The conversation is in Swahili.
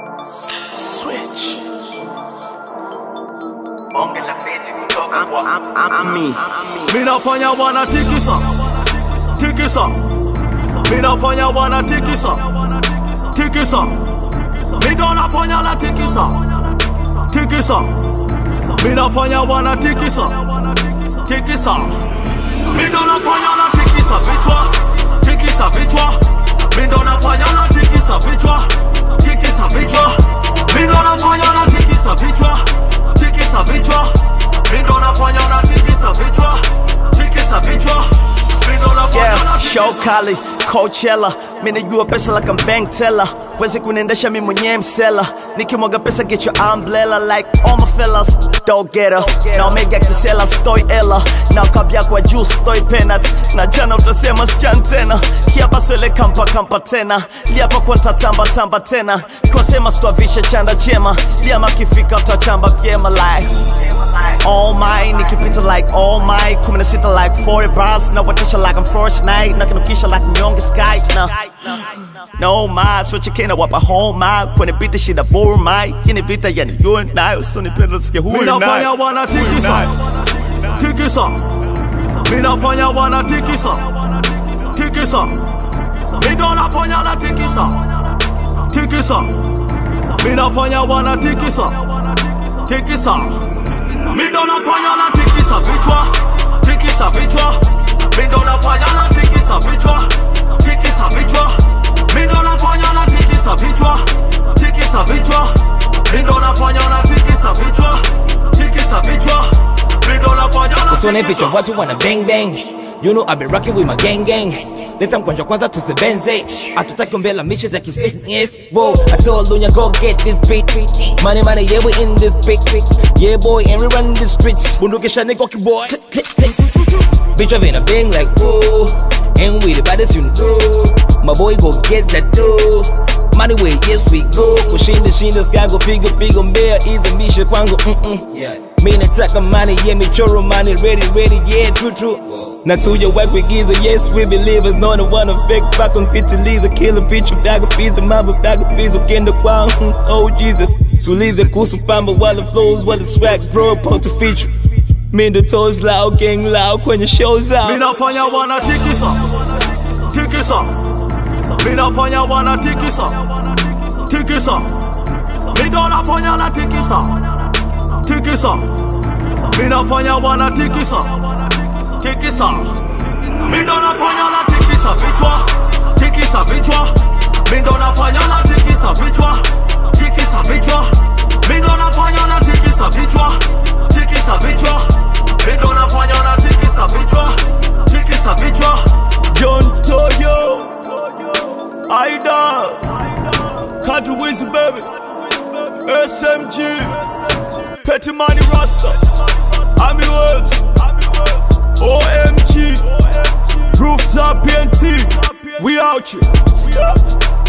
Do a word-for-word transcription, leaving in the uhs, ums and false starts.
Switch. Minafanya wana tikisa, tikisa. Minafanya wana tikisa, tikisa. Minafanya la tikisa, tikisa. Minafanya wana tikisa, tikisa. Minafanya la tikisa vichwa, tikisa vichwa. Minafanya la tikisa vichwa, tikisa vichwa. Minafanya la tikisa vichwa, tikisa vichwa. Minafanya la tikisa vichwa, tikisa vichwa. Yeah, show Kali, Coachella. Mimi najua pesa like I'm bank teller. Wezi kuniendesha mimi mwenyewe msela. Nikimwaga pesa get your umbrella like all my fellas. Don't get her, na omega kisela stoi ela. Na kabia kwa juu stoi penat. Na jana utasema sijan tena. Kiapa swele kampa kampa tena. Liapa kwa ntatamba tamba tena. Kwa sema stuavisha chanda chema. Liama kifika utachamba vyema like all my, nikipita like all my. Kumi na sita like forty bars. Na watisha like I'm first night. Na kinukisha like mnyonge sky. Na no my, switch kena wapa home my. Kwenye beat shida bore my. Yini vita yani you and I. Usoni pendo sike who and I. Minafanya wana tikisa, tikisa. Minafanya wana tikisa, tikisa. Minafanya la tikisa, tikisa. Minafanya wana tikisa, tikisa. Minafanya la tikisa vichwa, tikisa vichwa. Minafanya la tikisa vichwa, tikisa vichwa. Minafanya la tikisa vichwa, tikisa vichwa. Minafanya la tikisa vichwa, tikisa vichwa. Minafanya la Usone vichwa watu wana bang bang. You know I been rocking with my gang gang. Leta mkwanja kwanza tusebenze. Atutaki mbela mishes ya kisifness. Whoa, I told Lunya go get this beat. Money money yeah we in this big. Yeah boy and we run the streets. Bundukisha niko kiboy. Bitch I in a bang like whoa. And we the baddest you know. My boy go get that dough. Money way yes we go. Kushinda shinda skango pigo pigo mbea. Easy misha kwangu mm mm. Yeah. Mimi nataka money yeah michoro money ready ready yeah true true. Na tuja work with giza, yes we believers. No one wanna fake back on pitch Liza. Kill a bitch, bag a piece of mama, bag a piece of kendo kwang. Oh Jesus, Suliza kusu pamba while the flows, while the swag bro po to feature. Mindo toes loud, gang loud when your shows out. Minafanya wana tikisa, tikisa. Minafanya wana tikisa, tikisa. Minafanya la tikisa, tikisa. Minafanya wana tikisa, tikisa. Minafanya la tikisa vichwa, tikisa vichwa. Minafanya la tikisa vichwa, tikisa vichwa. Minafanya la tikisa vichwa, tikisa vichwa. Minafanya la tikisa vichwa, tikisa vichwa. John Toyo, Aida, Country Wizzy baby, S M G, Petty Money Rasta, Ami Waves, O M G, Rooftop P N T, we out here.